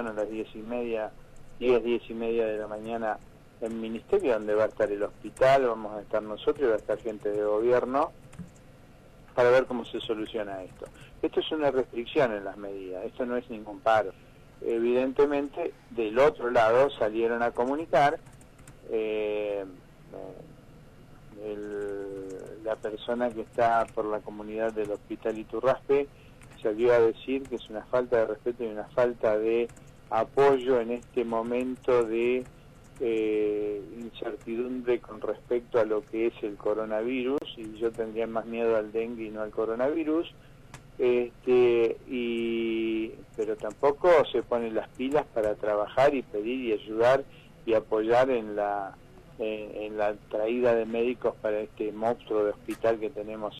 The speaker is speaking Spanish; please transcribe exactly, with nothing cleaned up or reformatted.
temprano, a las diez y media, diez, diez y media de la mañana en Ministerio, donde va a estar el hospital, vamos a estar nosotros y va a estar gente de gobierno para ver cómo se soluciona esto. Esto es una restricción en las medidas, esto no es ningún paro. Evidentemente, del otro lado salieron a comunicar, eh, el, la persona que está por la comunidad del Hospital Iturraspe salió a decir que es una falta de respeto y una falta de apoyo en este momento de eh, incertidumbre con respecto a lo que es el coronavirus, y yo tendría más miedo al dengue y no al coronavirus, este, y pero tampoco se ponen las pilas para trabajar y pedir y ayudar y apoyar en la en, en la traída de médicos para este monstruo de hospital que tenemos